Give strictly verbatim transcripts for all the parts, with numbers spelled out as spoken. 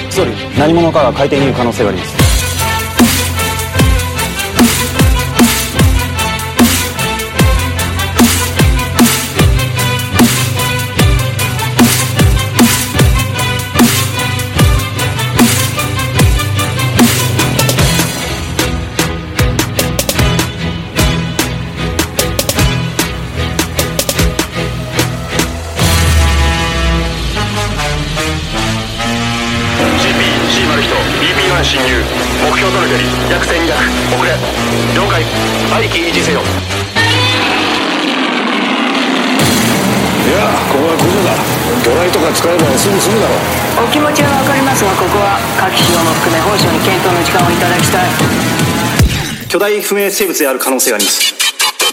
総理、何者かが海底にいる可能性があります。 侵入、目標との距離約せんにひゃく、遅れ了解、待機維持せよ。いや、ここは駆除だ。魚雷とか使えばすぐ済むだろう。お気持ちは分かりますが、ここは各使用も含め本省に検討の時間をいただきたい。 巨大不明生物である可能性があります。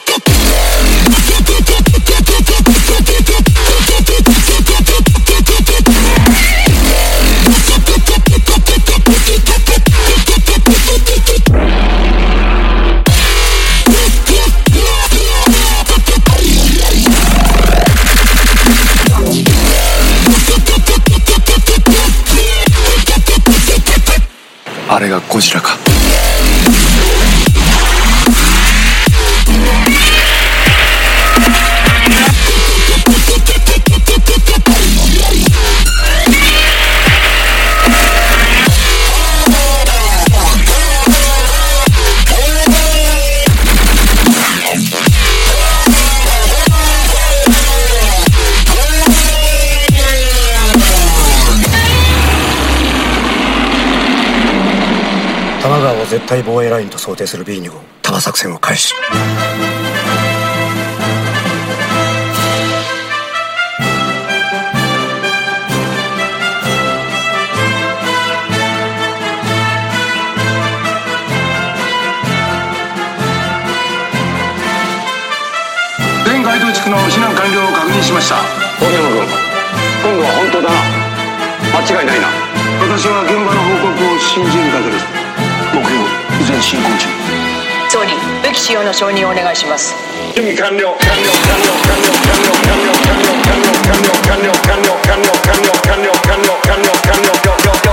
あれがゴジラか。 多摩川を絶対防衛ラインと想定する ビーに 号多摩作戦を開始。 全該当地区の避難完了を確認しました。 大山君、今度は本当だな。間違いないな。 私は現場の報告を信じるだけです。目標依然進行中。 総理、武器使用の承認をお願いします。 準備完了。完了完了完了完了完了完了完了完了完了完了完了完了完了完了完了完了完了完了